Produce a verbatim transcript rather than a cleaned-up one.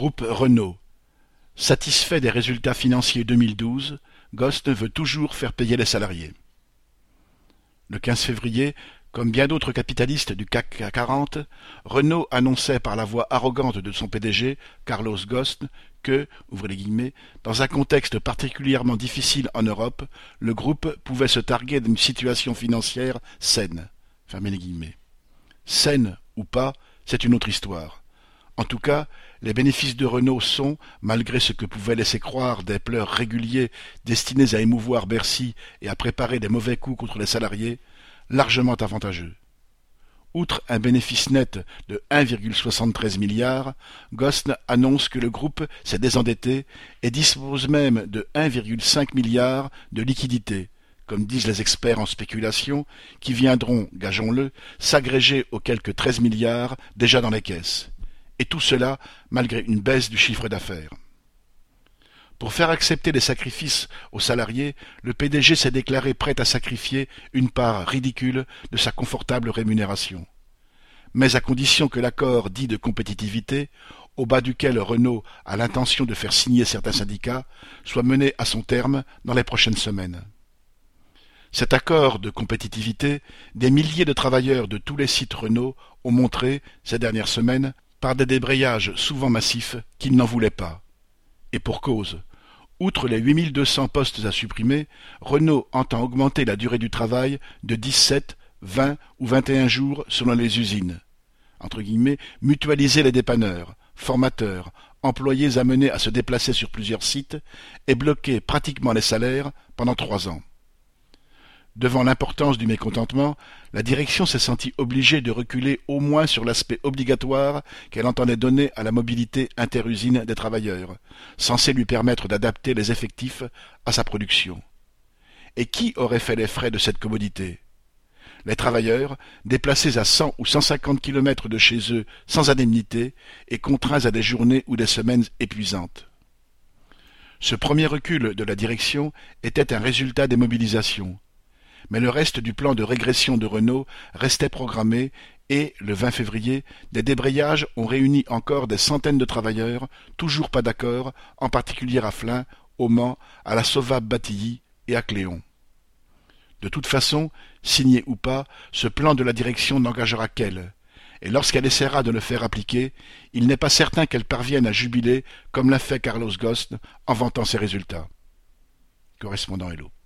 Groupe Renault. Satisfait des résultats financiers deux mille douze, Ghosn veut toujours faire payer les salariés. Le quinze février, comme bien d'autres capitalistes du C A C quarante, Renault annonçait par la voix arrogante de son P D G, Carlos Ghosn, que, ouvrez les guillemets, dans un contexte particulièrement difficile en Europe, le groupe pouvait se targuer d'une situation financière saine. Fermez les guillemets. Saine ou pas, c'est une autre histoire. En tout cas, les bénéfices de Renault sont, malgré ce que pouvaient laisser croire des pleurs réguliers destinés à émouvoir Bercy et à préparer des mauvais coups contre les salariés, largement avantageux. Outre un bénéfice net de un virgule soixante-treize milliards, Ghosn annonce que le groupe s'est désendetté et dispose même de un virgule cinq milliards de liquidités, comme disent les experts en spéculation, qui viendront, gageons-le, s'agréger aux quelques treize milliards déjà dans les caisses. Et tout cela malgré une baisse du chiffre d'affaires. Pour faire accepter les sacrifices aux salariés, le P D G s'est déclaré prêt à sacrifier une part ridicule de sa confortable rémunération. Mais à condition que l'accord dit de compétitivité, au bas duquel Renault a l'intention de faire signer certains syndicats, soit mené à son terme dans les prochaines semaines. Cet accord de compétitivité, des milliers de travailleurs de tous les sites Renault ont montré, ces dernières semaines, par des débrayages souvent massifs, qu'ils n'en voulaient pas. Et pour cause. Outre les huit mille deux cents postes à supprimer, Renault entend augmenter la durée du travail de dix-sept, vingt ou vingt et un jours selon les usines. Entre guillemets, mutualiser les dépanneurs, formateurs, employés amenés à se déplacer sur plusieurs sites et bloquer pratiquement les salaires pendant trois ans. Devant l'importance du mécontentement, la direction s'est sentie obligée de reculer au moins sur l'aspect obligatoire qu'elle entendait donner à la mobilité interusine des travailleurs, censé lui permettre d'adapter les effectifs à sa production. Et qui aurait fait les frais de cette commodité? Les travailleurs, déplacés à cent ou cent cinquante kilomètres de chez eux sans indemnité et contraints à des journées ou des semaines épuisantes. Ce premier recul de la direction était un résultat des mobilisations. Mais le reste du plan de régression de Renault restait programmé et, le vingt février, des débrayages ont réuni encore des centaines de travailleurs, toujours pas d'accord, en particulier à Flins, au Mans, à la Sauvab-Batilly et à Cléon. De toute façon, signé ou pas, ce plan de la direction n'engagera qu'elle, et lorsqu'elle essaiera de le faire appliquer, il n'est pas certain qu'elle parvienne à jubiler comme l'a fait Carlos Ghosn en vantant ses résultats. Correspondant Hello.